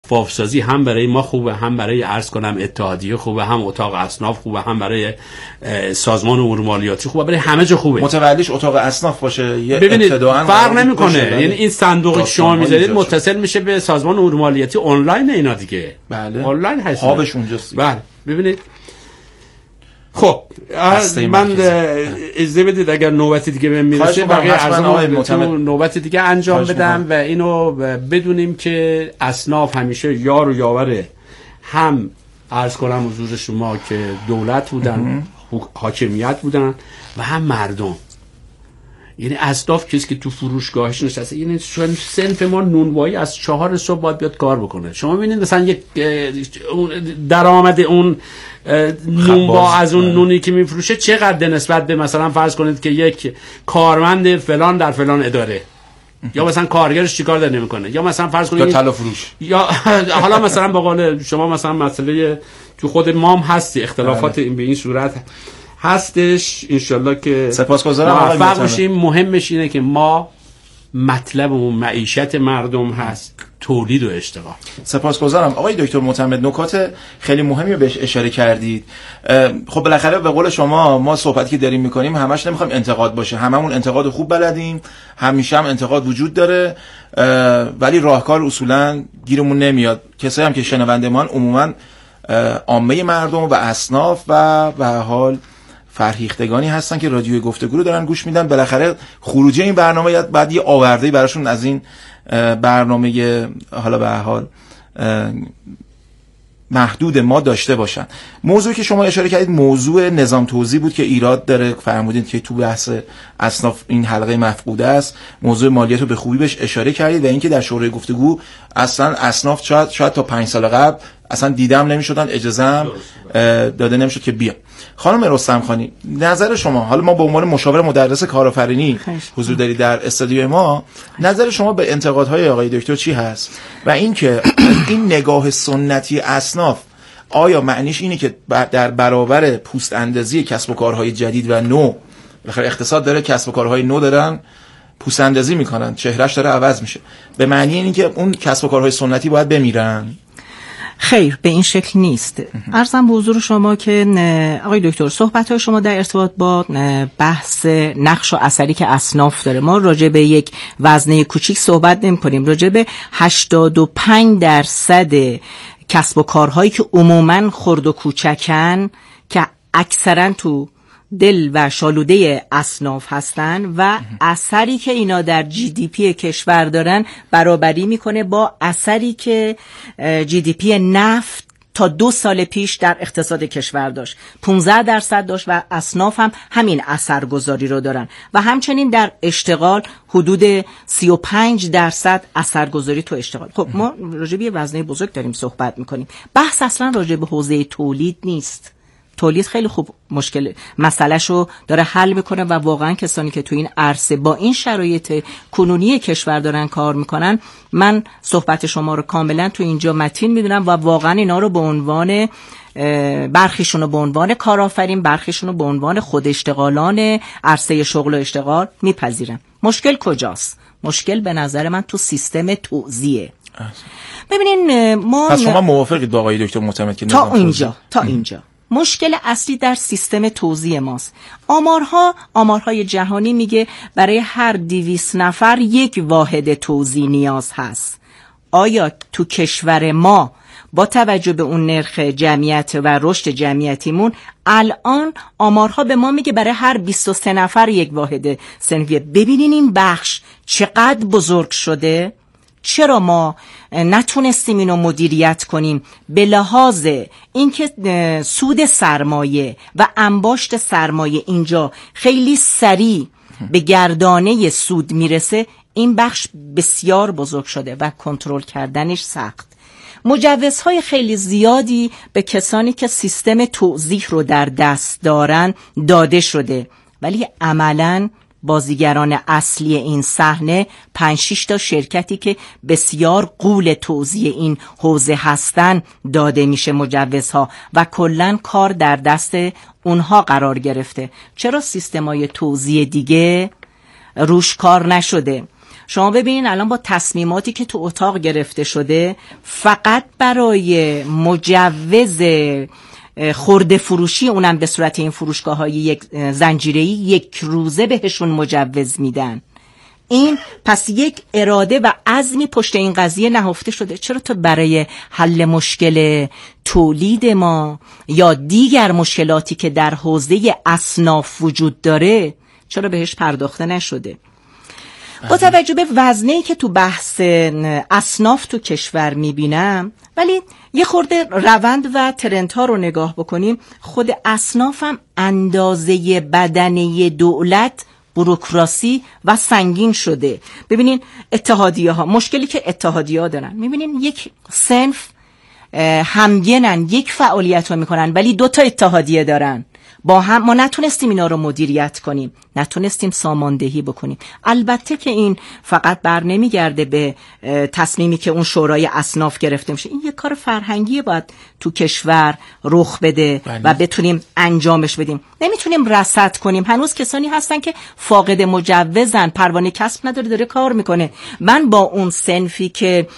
شفافسازی هم برای ما خوبه، هم برای عرض کنم اتحادیه خوبه، هم اتاق اصناف خوبه، هم برای سازمان امور مالیاتی خوبه، برای همه جا خوبه. متولیش اتاق اصناف باشه یه ابتداء فرق نمیکنه، یعنی این صندوقی که شما میذارید متصل میشه به سازمان امور مالیاتی آنلاین اینا دیگه. بله آنلاین هست، هابش اونجاست. بله ببینید. خب من اجازه بدید اگر نوبت دیگه بهم میرسه بقیه ارزم تو نوبت دیگه انجام بدم و اینو بدونیم که اصناف همیشه یار و یاور هم عرض کنم حضور شما که دولت بودن، حاکمیت بودن و هم مردم. یعنی اصناف کسی که تو فروشگاهش نشسته، یعنی صنف ما نونوایی از 4 صبح باید بیاد کار بکنه. شما ببینید مثلا یک درآمد اون نونوا از اون نونی که میفروشه چقدر نسبت به مثلا فرض کنید که یک کارمند فلان در فلان اداره یا مثلا کارگرش چیکار داره نمیکنه، یا مثلا فرض کنید یا طلا فروش، یا حالا مثلا به قول شما مثلا مسئله تو خود مام هستی اختلافات این به این صورت هستش. انشالله که سپاسگزارم موفق باشیم. مهمش اینه که ما مطلبمون معیشت مردم هست، تولید و اشتغال. سپاسگزارم آقای دکتر معتمد، نکات خیلی مهمی رو بهش اشاره کردید. خب بالاخره به قول شما ما صحبتی که داریم میکنیم همش نمیخوایم انتقاد باشه، هممون انتقاد خوب بلدیم، همیشه هم انتقاد وجود داره، ولی راهکار اصولا گیرمون نمیاد. کسایی هم که شنونده ما عموما عامه مردم و اصناف و به حال فرهیختگانی هستن که رادیوی گفتگو رو دارن گوش میدن. بالاخره خروجی این برنامه بعد یه آورده‌ای براشون از این برنامه حالا به حال محدود ما داشته باشن. موضوعی که شما اشاره کردید موضوع نظام توزیع بود که ایراد داره، فرمودید که تو بحث اصناف این حلقه مفقوده است. موضوع مالیات رو به خوبی بهش اشاره کردید و اینکه در شورای گفتگو اصلا اصناف شاید تا 5 سال قبل اصلا دیدم نمیشدن، اجازه هم داده نمیشد که بیان. خانم رستم خانی، نظر شما، حالا ما به عنوان مشاور مدرس کارآفرینی حضور دارید در استودیو ما، نظر شما به انتقادهای آقای دکتر چی هست و اینکه این نگاه سنتی اصناف آیا معنیش اینه که در برابر پوست اندازی کسب و کارهای جدید و نو، بخاطر اقتصاد داره کسب و کارهای نو دارن پوست اندازی میکنن، چهرهش داره عوض میشه، به معنی اینه که اون کسب و کارهای سنتی باید بمیرن؟ خیر، به این شکل نیست. عرضم به حضور شما که آقای دکتر صحبت‌های شما در ارتباط با بحث نقش و اثری که اصناف داره، ما راجع به یک وزنه کوچیک صحبت نمی‌کنیم، راجع به 85% کسب و کارهایی که عموماً خرد و کوچکن که اکثراً تو دل و شالوده اصناف هستن و اثری که اینا در جی دی پی کشور دارن برابری میکنه با اثری که جی دی پی نفت تا 2 سال پیش در اقتصاد کشور داشت. 15% داشت و اصناف هم همین اثرگذاری رو دارن و همچنین در اشتغال حدود 35% اثرگذاری تو اشتغال. خب ما راجع به وزنه بزرگ داریم صحبت میکنیم، بحث اصلا راجع به حوزه تولید نیست. تولید خیلی خوب مسئله‌شو داره حل میکنه و واقعا کسانی که تو این عرصه با این شرایط کنونی کشور دارن کار میکنن، من صحبت شما رو کاملا تو اینجا متین میدونم و واقعا اینا رو به عنوان برخیشون رو به عنوان کارآفرین، برخیشون رو به عنوان خود اشتغالان عرصه شغل و اشتغال میپذیرم. مشکل کجاست؟ مشکل به نظر من تو سیستم توزیعه. ببینین ما پس شما موافقید با آقای دکتر معتمد که تا اینجا مشکل اصلی در سیستم توزیع ماست. آمارهای جهانی میگه برای هر 200 نفر یک واحد توزیع نیاز هست. آیا تو کشور ما با توجه به اون نرخ جمعیت و رشد جمعیتیمون الان آمارها به ما میگه برای هر 23 نفر یک واحد صنفیه؟ ببینین این بخش چقدر بزرگ شده. چرا ما نتونستیم اینو مدیریت کنیم به لحاظ اینکه سود سرمایه و انباشت سرمایه اینجا خیلی سریع به گردانه سود میرسه؟ این بخش بسیار بزرگ شده و کنترل کردنش سخت. مجوزهای خیلی زیادی به کسانی که سیستم توزیع رو در دست دارن داده شده، ولی عملاً بازیگران اصلی این صحنه 5-6 تا شرکتی که بسیار غول توزیع این حوزه هستن داده میشه مجوزها و کلن کار در دست اونها قرار گرفته. چرا سیستمای توزیع دیگه روش کار نشده؟ شما ببینین الان با تصمیماتی که تو اتاق گرفته شده فقط برای مجوز خرده فروشی، اونم به صورت این فروشگاه‌های یک زنجیره‌ای، 1 روزه بهشون مجوز میدن. این پس یک اراده و عزمی پشت این قضیه نهفته شده. چرا تو برای حل مشکل تولید ما یا دیگر مشکلاتی که در حوزه اصناف وجود داره چرا بهش پرداخته نشده؟ با توجه به وزنه‌ای که تو بحث اصناف تو کشور میبینم، ولی یه خورده روند و ترندها رو نگاه بکنیم، خود اصناف هم اندازه بدنه دولت بوروکراسی و سنگین شده. ببینین اتحادیه ها، مشکلی که اتحادیه ها دارن، میبینین یک صنف همگنن، یک فعالیت رو میکنن ولی 2 تا اتحادیه دارن. با هم ما نتونستیم اینا رو مدیریت کنیم، نتونستیم ساماندهی بکنیم. البته که این فقط بر نمیگرده به تصمیمی که اون شورای اصناف گرفته میشه، این یک کار فرهنگی باید تو کشور رخ بده و بتونیم انجامش بدیم. نمیتونیم رصد کنیم. هنوز کسانی هستن که فاقد مجوزن، پروانه کسب نداره، داره کار میکنه. من با اون صنفی که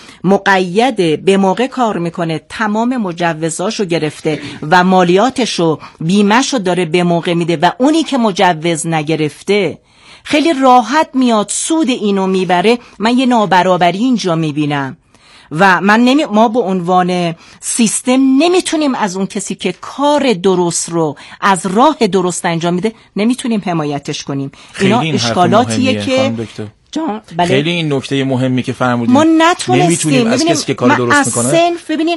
مقید به موقع کار میکنه، تمام مجوزاشو گرفته و مالیاتشو بیمهشو داره به موقع میده و اونی که مجوز نگرفته خیلی راحت میاد سود اینو میبره، من یه نابرابری اینجا میبینم و ما به عنوان سیستم نمیتونیم از اون کسی که کار درست رو از راه درست انجام میده نمیتونیم حمایتش کنیم. اینا اشکالاتیه که بله. خیلی این نکته مهمی که فرمودید، ما نمیتونیم از کسی که کار درست میکنه صنف ببینید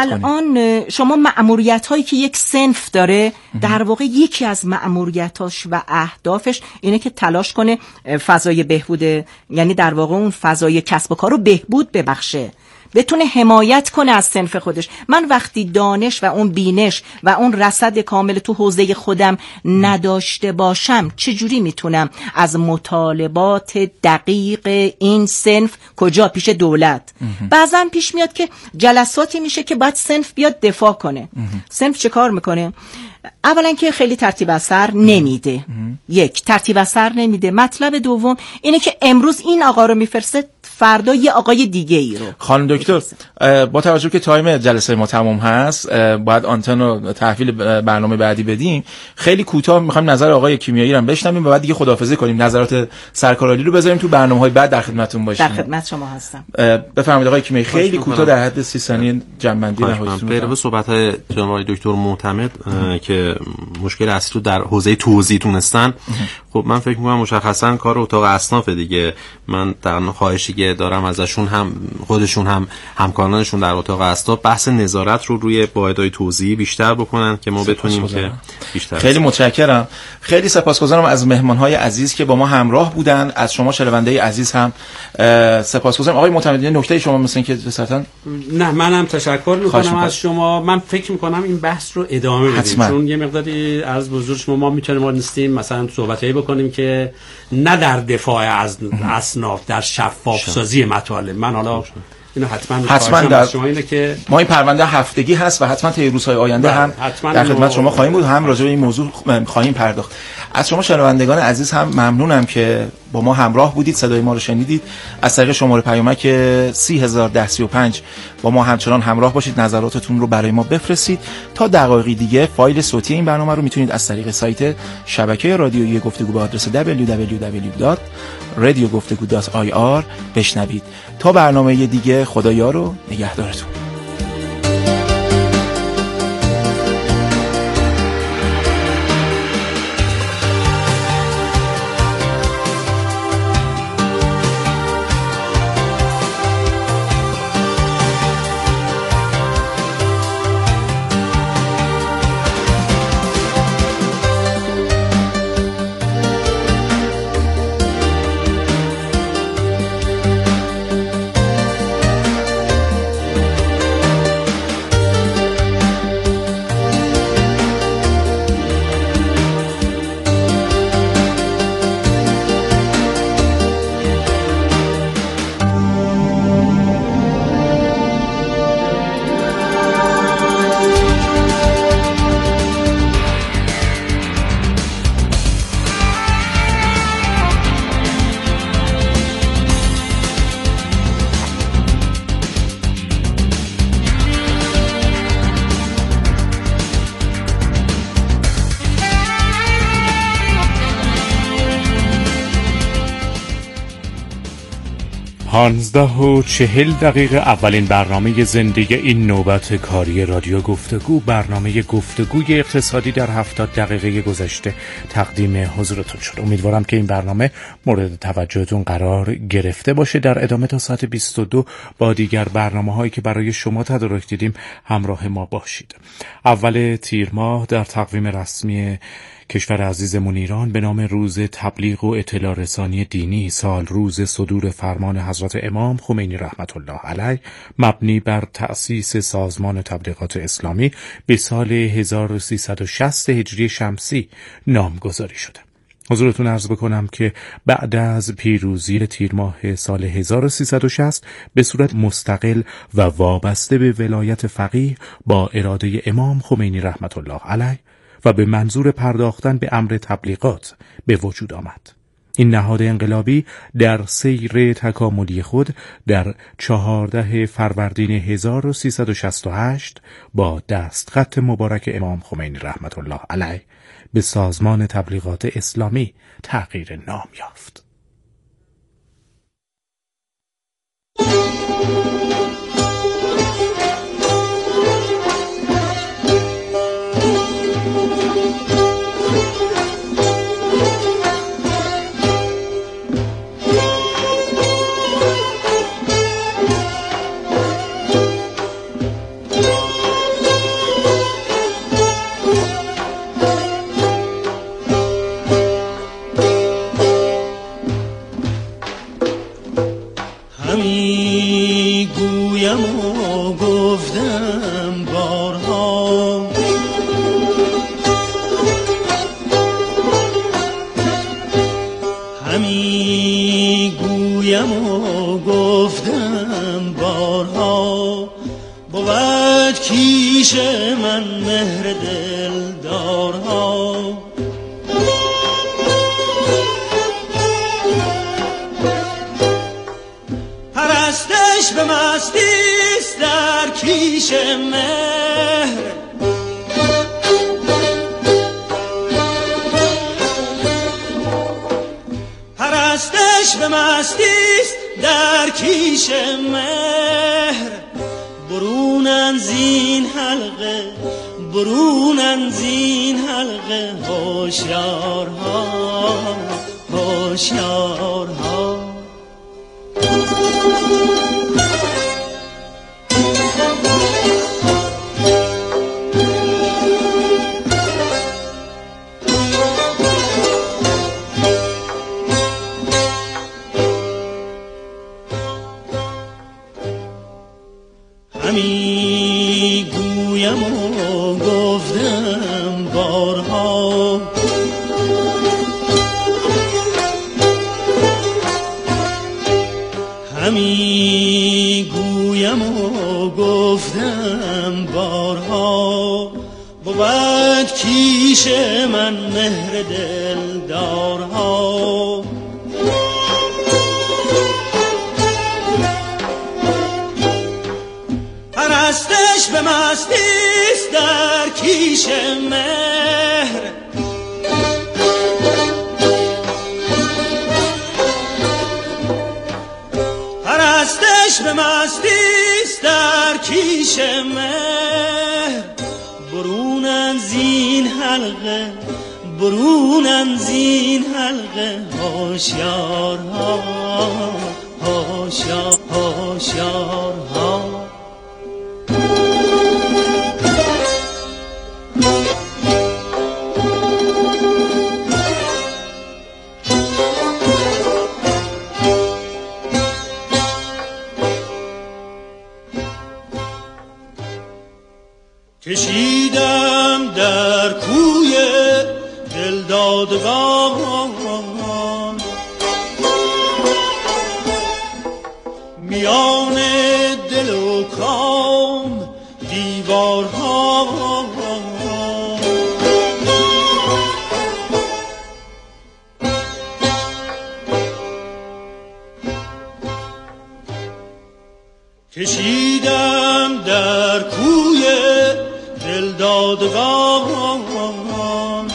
الان شما مأموریت هایی که یک صنف داره، در واقع یکی از مأموریتاش و اهدافش اینه که تلاش کنه فضای بهبود، یعنی در واقع اون فضای کسب و کار رو بهبود ببخشه، بتونه حمایت کنه از صنف خودش. من وقتی دانش و اون بینش و اون رصد کامل تو حوزه خودم نداشته باشم، چجوری میتونم از مطالبات دقیق این صنف کجا پیش دولت؟ بعضا پیش میاد که جلساتی میشه که باید صنف بیاد دفاع کنه. صنف چه کار میکنه؟ اولا که خیلی ترتیب اثر نمیده. یک، ترتیب اثر نمیده. مطلب دوم اینه که امروز این آقا رو میفرسته، فردا یه آقای دیگه ای رو. خانم دکتر، با توجه که تایم جلسه ما تمام هست، باید آنتن رو تحویل برنامه بعدی بدیم. خیلی کوتاه میخوایم نظر آقای کیمیایی رو بشنویم و بعد دیگه خداحافظی کنیم. نظرات سرکارعالی رو بذاریم تو برنامه‌های بعد در خدمتتون باشیم. در خدمت شما هستم. بفرمایید آقای کیمیایی، خیلی کوتاه در حد 30 ثانیه جنبندی نهاییتون. به صحبت‌های جناب دکتر معتمد که مشکل اصلی رو در حوزه توزیع تونستن، خب من فکر می‌کنم مشخصاً کار اتاق اصناف دیگه. من در خواهشی که دارم ازشون، هم خودشون هم همکارانشون در اتاق اصناف، بحث نظارت رو روی واحدهای توزیعی بیشتر بکنن که ما بتونیم که بیشتر. خیلی متشکرم. خیلی سپاسگزارم از مهمان‌های عزیز که با ما همراه بودن. از شما شنونده عزیز هم سپاسگزارم. آقای معتمدی، نکته شما مثلا که جسارتاً نه، منم تشکر می‌کنم از شما. من فکر می‌کنم این بحث رو ادامه بدیم، چون یه مقداری از بزرگ شما ما نیستیم مثلا صحبتایی بکنیم که نه در دفاع از اصناف، در شفاف سازی مطالب. من حالا اینو حتما در شما اینه که ما این پرونده هفتگی هست و حتما طی روزهای آینده هم در خدمت شما خواهیم بود، هم راجع به این موضوع خواهیم پرداخت. از شما شنوندگان عزیز هم ممنونم که با ما همراه بودید، صدای ما رو شنیدید. از طریق شماره پیامک 30105 با ما همچنان همراه باشید، نظراتتون رو برای ما بفرستید. تا دقایقی دیگه فایل صوتی این برنامه رو میتونید از طریق سایت شبکه رادیویی گفتگو با آدرس www.radiogoftegu.ir بشنوید. تا برنامه دیگه، خدایا و نگهدارتون. 15:40 اولین برنامه زنده این نوبت کاری رادیو گفتگو، برنامه گفتگوی اقتصادی در 70 دقیقه گذشته تقدیم حضورتون شد. امیدوارم که این برنامه مورد توجهتون قرار گرفته باشه. در ادامه تا ساعت 22 با دیگر برنامه‌هایی که برای شما تدارک دیدیم همراه ما باشید. اول تیر ماه در تقویم رسمی کشور عزیزمون ایران به نام روز تبلیغ و اطلاع رسانی دینی، سال روز صدور فرمان حضرت امام خمینی رحمت الله علیه مبنی بر تأسیس سازمان تبلیغات اسلامی به سال 1360 هجری شمسی نامگذاری شده. حضورتون عرض بکنم که بعد از پیروزی تیر ماه سال 1360 به صورت مستقل و وابسته به ولایت فقیه با اراده امام خمینی رحمت الله علیه و به منظور پرداختن به امر تبلیغات به وجود آمد. این نهاد انقلابی در سیر تکاملی خود در 14 فروردین 1368 با دستخط مبارک امام خمینی رحمت الله علیه به سازمان تبلیغات اسلامی تغییر نام یافت. کشیدم در کوی دلدادگان میان دل و کام دیوارها کشیدم در کوی دلدادگان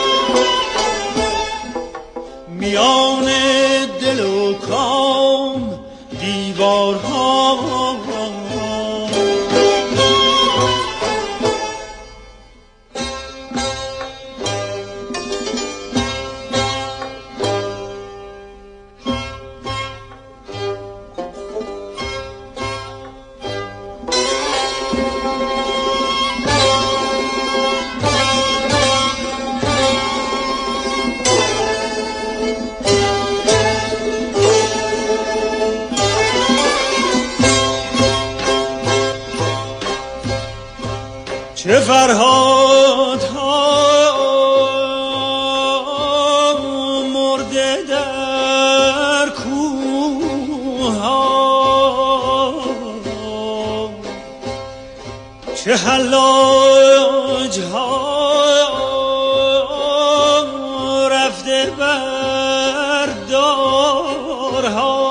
میان دل و کام چه فرهاد ها مرده در کوه ها، چه حلاج ها رفته بر دارها،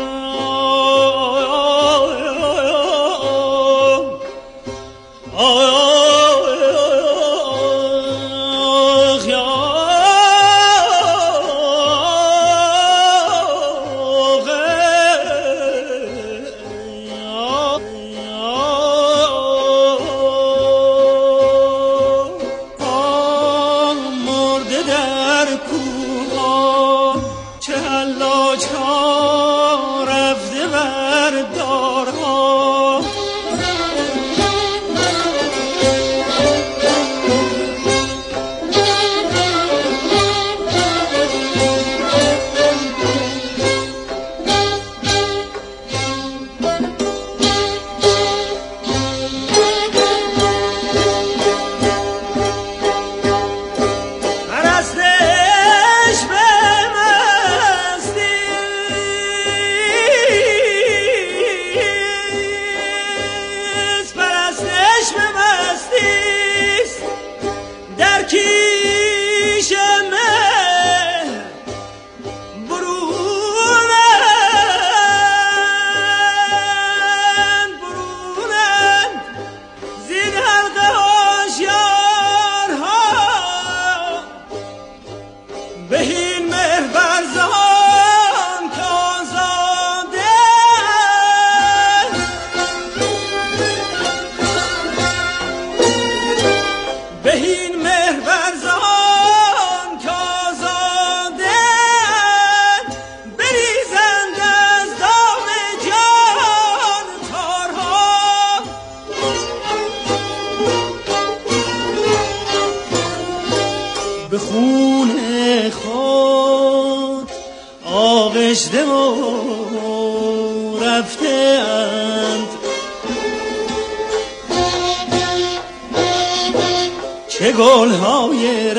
چه گل‌های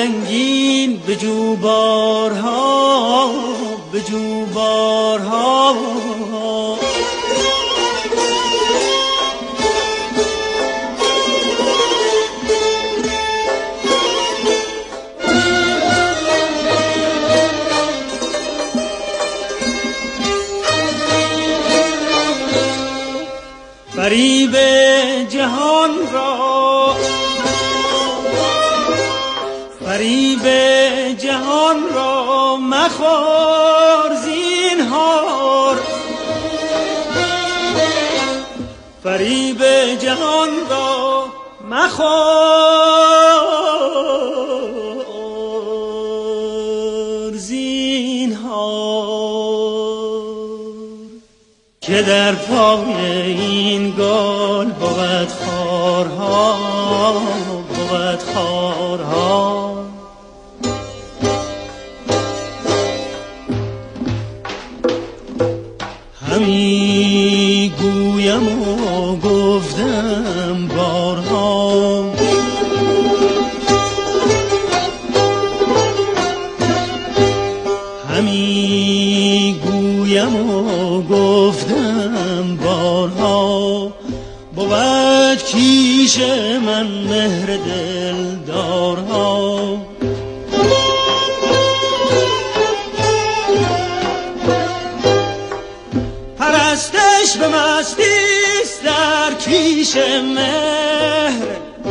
رنگین به جوبارها، به جوبارها، فریب جهان را، فریب جهان را مخور زینهار، فریب جهان را مخور زینهار، که در پای این گل بود خارها، بود خارها. همی گویم و گفتم بارها، همی گویم و گفتم بارها، بود کیش من مهر دلدارها. پرستش به مستیست در کیش مهر،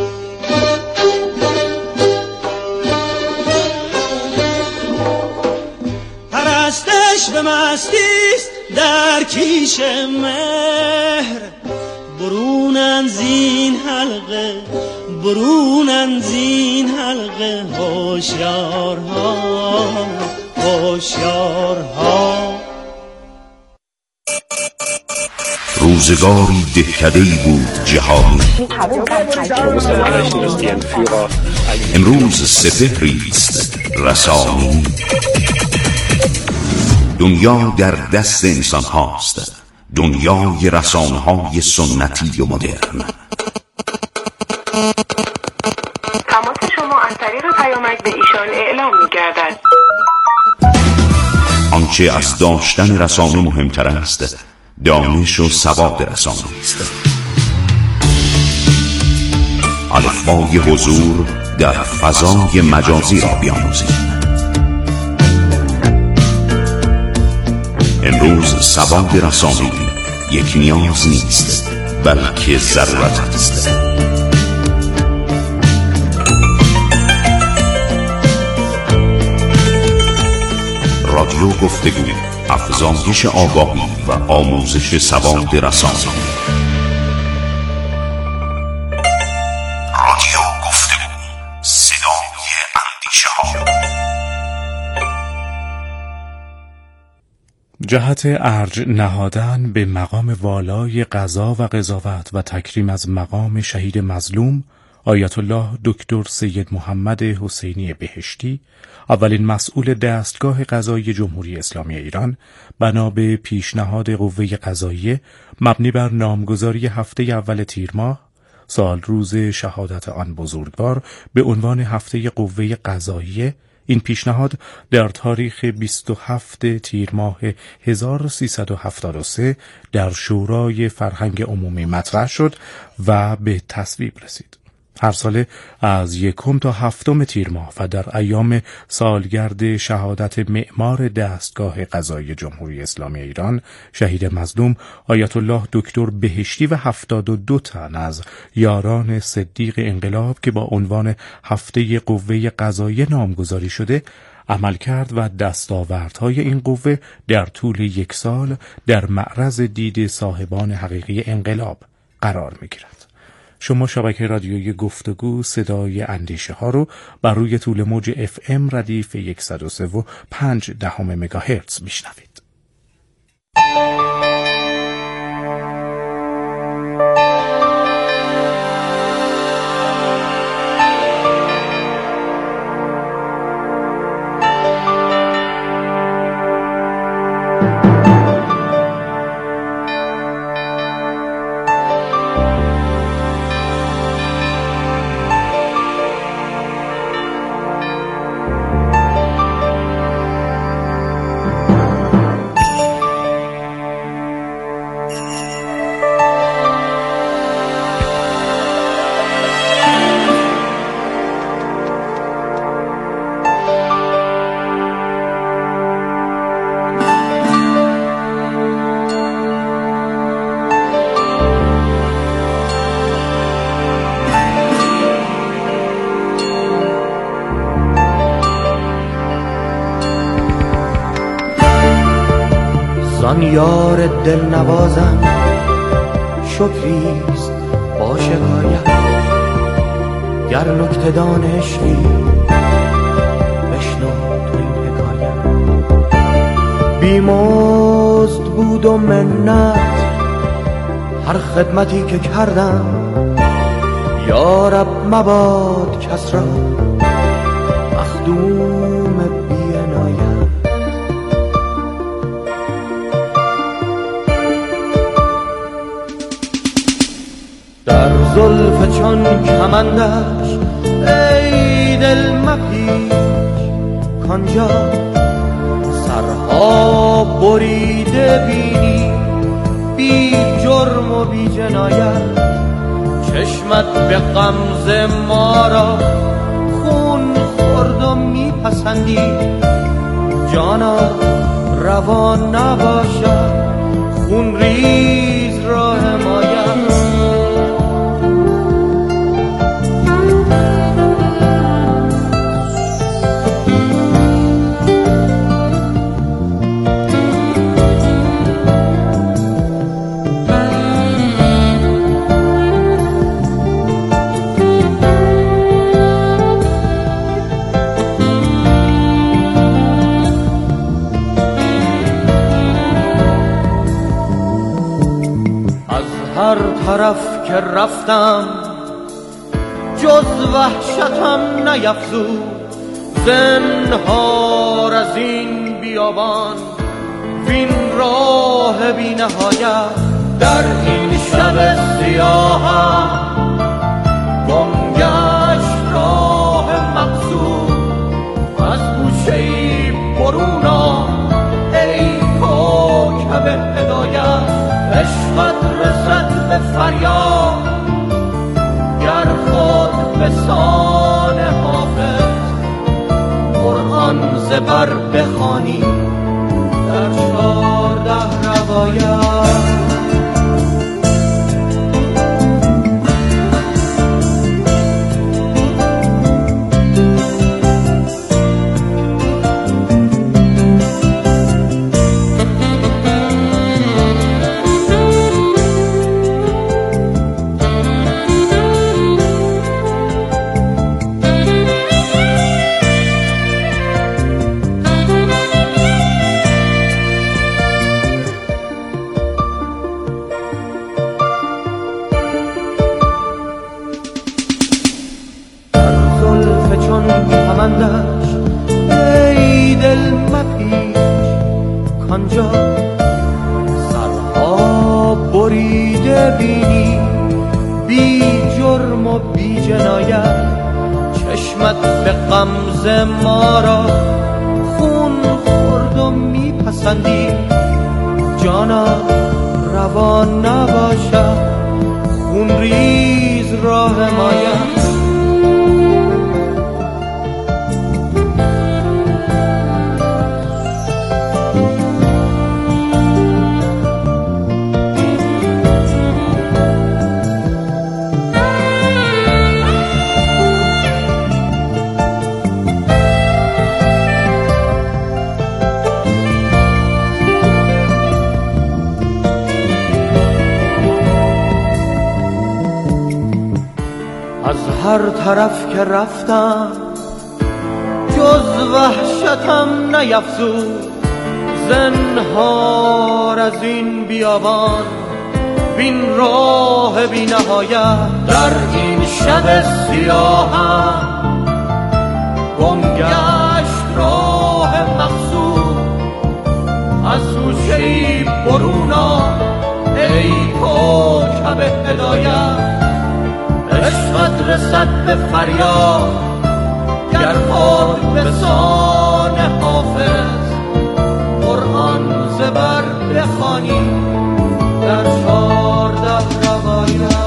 پرستش به مستیست در کیش مهر. برونن زین حلقه، برونن زین حلقه هوشیارها، هوشیارها. روزگاری دهکده‌ای بود جهانی، امروز سپهری است رسانی. دنیا در دست انسان هاست، دنیای رسانه‌های سنتی و مدرن. تماس شما از طریق پیامک به ایشان اعلام می‌گردد. آنچه از داشتن رسانه مهمتر است، دانش و سواد رسانه است. الفبای حضور در فضای مجازی را بیاموزیم. امروز سواد رسانه‌ای یک نیاز نیست، بلکه ضرورت است. رادیو گفتگو، افزایش آگاهی و آموزش سواد رسانه‌ای. رادیو گفتگو، صدای اندیشه‌ها. جهت ارج نهادن به مقام والای قضا و قضاوت و تکریم از مقام شهید مظلوم آیت الله دکتر سید محمد حسینی بهشتی، اولین مسئول دستگاه قضایی جمهوری اسلامی ایران، بنا به پیشنهاد قوه قضاییه مبنی بر نامگذاری هفته اول تیر ماه سال روز شهادت آن بزرگوار به عنوان هفته قوه قضاییه، این پیشنهاد در تاریخ 27 تیر ماه 1373 در شورای فرهنگ عمومی مطرح شد و به تصویب رسید. هر ساله از 1 تا 7 تیر ماه و در ایام سالگرد شهادت معمار دستگاه قضایی جمهوری اسلامی ایران شهید مظلوم آیت الله دکتر بهشتی و 72 تن از یاران صدیق انقلاب که با عنوان هفته قوه قضاییه نامگذاری شده، عملکرد و دستاوردهای این قوه در طول 1 سال در معرض دید صاحبان حقیقی انقلاب قرار می‌گیرد. شما شبکه رادیویی گفتگو صدای اندیشه ها رو بر روی طول موج FM ردیف 103.5 مگاهرتز میشنوید. زان یار دل نوازم شکریست با شکایت، گر نکته دانشی بشنو تو این حکایت. بیمزد بود و منت هر خدمتی که کردم، یا رب مباد کس را مخدوم بی عنایت. در زلف چون کمندش ای دل مپیچ، کانجا سرها بریده بینی بی جرم و بی جنایت. چشمت به غمزه ما را خون خورد و میپسندی، جانا روا نباشد خون ریز را حمایت. هر طرف که رفتم جز وحشتم نیفزود، زنهار از این بیابان وین راه بی نهایت. در این شب سیاهم گم بر بخوانی در 14 روایت. ای دل مپیچ کانجا سرها بریده بینی، بی جرم و بی جنایت. چشمت به غمزه ما را خون خورد و میپسندی، جانا روان نباشد خون ریز راه مایت. از هر طرف که رفتم جز وحشتم نیفزود، زنهار از این بیابان بین راه بی نهایت. در این شب سیاهم گم گشت راه مقصود، از گوشه‌ای برون آ ای کوکب هدایت. عشقت رسد به فریاد گر خود به سان حافظ، قرآن زبر بخوانی در 14 روایت.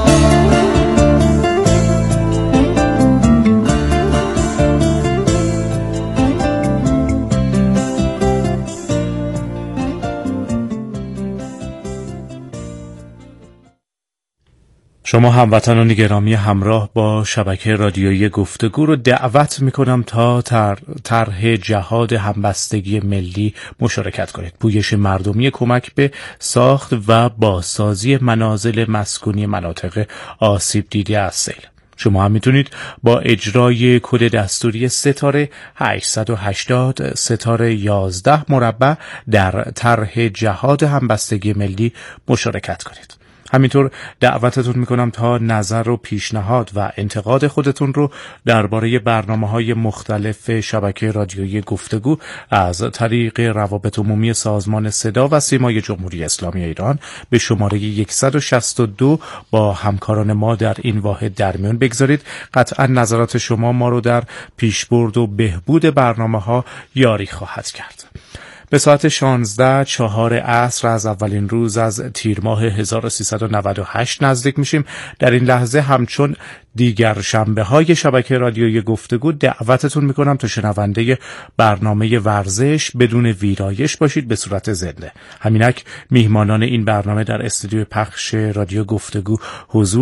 شما هموطنان گرامی همراه با شبکه رادیویی گفتگو رو دعوت میکنم تا طرح جهاد همبستگی ملی مشارکت کنید. پویش مردمی کمک به ساخت و بازسازی منازل مسکونی مناطق آسیب دیده از سیل. شما هم میتونید با اجرای کد دستوری ستاره 880 ستاره 11 مربع در طرح جهاد همبستگی ملی مشارکت کنید. همینطور دعوتتون میکنم تا نظر و پیشنهاد و انتقاد خودتون رو درباره برنامه‌های مختلف شبکه رادیویی گفتگو از طریق روابط عمومی سازمان صدا و سیمای جمهوری اسلامی ایران به شماره 162 با همکاران ما در این واحد در میون بگذارید. قطعا نظرات شما ما رو در پیشبرد و بهبود برنامه‌ها یاری خواهد کرد. به ساعت 16:04 عصر از اولین روز از تیر ماه 1398 نزدیک میشیم. در این لحظه همچون دیگر شنبه های شبکه رادیویی گفتگو دعوتتون میکنم تا شنونده برنامه ورزش بدون ویرایش باشید به صورت زنده. همینک میهمانان این برنامه در استودیو پخش رادیو گفتگو حضور